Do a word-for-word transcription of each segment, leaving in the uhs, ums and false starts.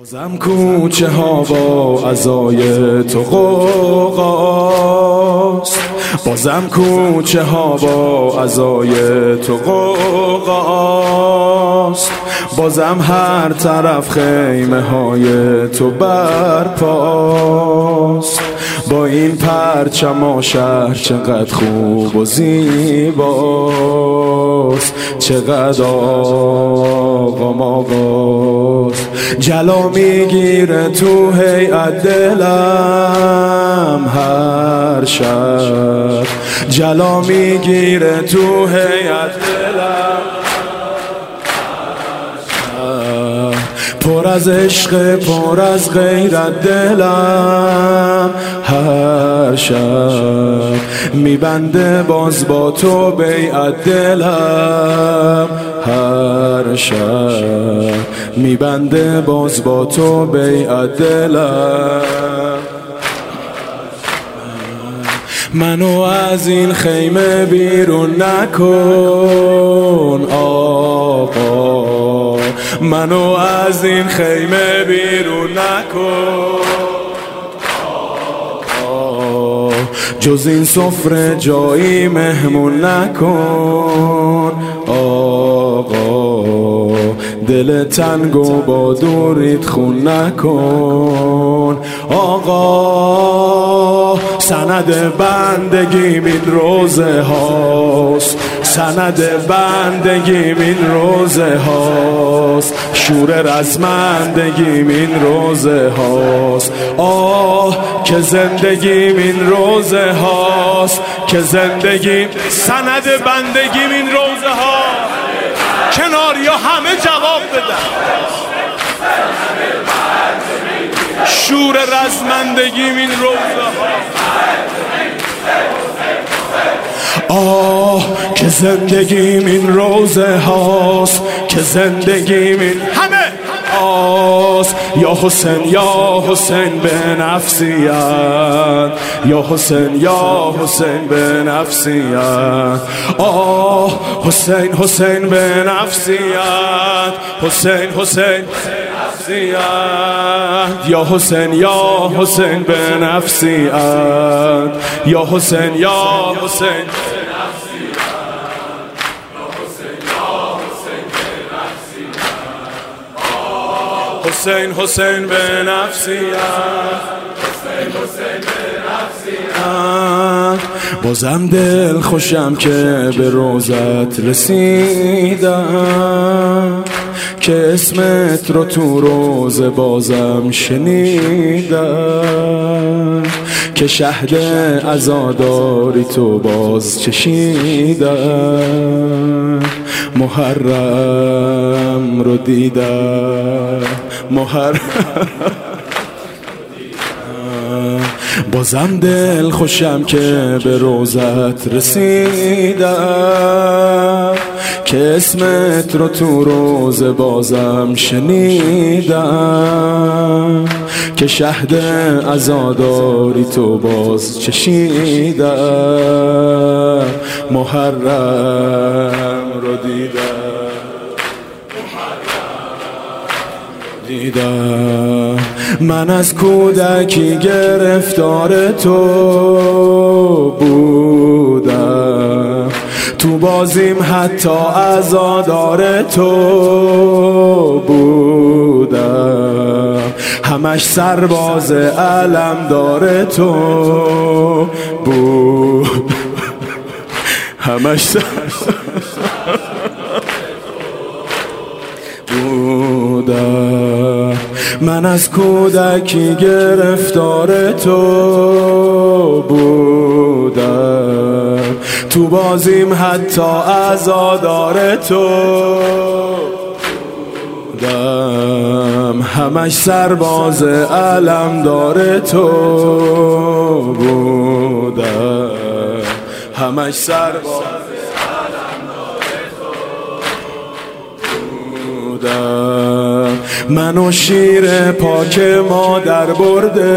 بازم کوچه ها با عزای تو غوغاست، بازم کوچه ها با عزای تو غوغاست، بازم هر طرف خیمه های تو برپاست. با این پرچم شهر چقدر خوب و زیباست، چقدر آقا ماغاست. جلا میگیره تو هیئت دلم هر شب، جلا میگیره تو هیئت دلم پر از عشق، پر از غیرت دلم هر شب میبنده باز با تو بیعت دلم هر شب میبنده باز با تو بیعت دلم. منو از این خیمه بیرون نکن آقا، منو از این خیمه بیرون نکن آقا، جز این سفره جایی مهمون نکن آقا، دل تنگو با دوریت خون نکن آقا. سند بندگیم این روزه هاست، سند بندگیم این روزه هاست، شور رزمندگیم این روزه هاست. آه که زندگیم این روزه هاست، که زندگیم سند بندگیم این روزه هاست. کنار یا همه جواب بدن. شور رزمندگیم این روزه هاست. آه که زندگیم این روزه هاست، که زندگیم این همه آست. یا حسین یا حسین به نفسیت، یا حسین یا حسین به نفسیت. آه حسین حسین به نفسیت، حسین حسین یا حسین یا حسین به نفسیت، یا حسین یا حسین حسین حسین به نفسیت، حسین حسین به نفسیت. بازم دل خوشم که به روزت رسیدم، که اسمت رو تو روز بازم شنیدم، که شهد عزاداری تو باز چشیدم، محرم رو دیدم محرم بازم دل خوشم که به روزت رسیدم، که اسمت رو تو روز بازم شنیدم، که شهد عزاداری تو باز چشیدم، محرم رو دیدم دیدم. من از کودکی گرفتار تو بودم، تو بازیم حتی عزادار تو بودم، همش سرباز علمدار تو بود، همش سرباز بودم. من از کودکی گرفتار تو بودم، تو بازیم حتی عزادار تو بودم، همش سرباز علمدار تو بودم، همش سرباز منو شیر پاک مادر برده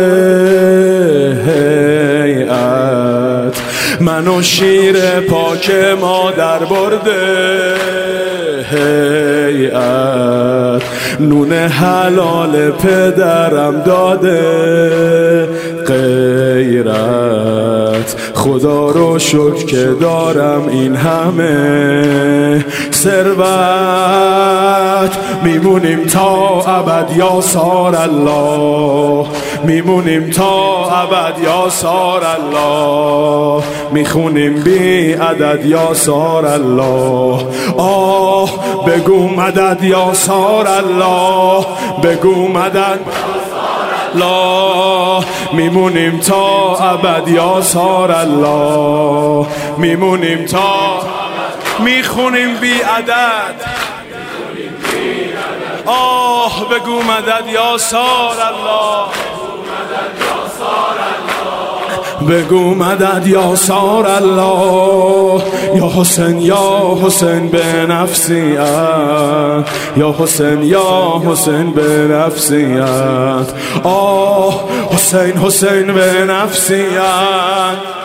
هیئت، منو شیر پاک مادر برده هیئت نون حلال پدرم داده غیرت خدا رو شکر که دارم این همه ثروت میمونیم تا ابد یا سار الله میمونیم تا ابد یا سار الله میخونیم بی عدد یا سار الله آه بگو مدد یا سار الله بگو مدد الله میمونیم تا ابد یا سار الله میمونیم تا میخونیم بی عدد آه بگو مدد یا سار الله بگو مدد یا سار الله یا حسین یا حسین به نفسیت یا حسین یا حسین به نفسیت آه حسین حسین به نفسیت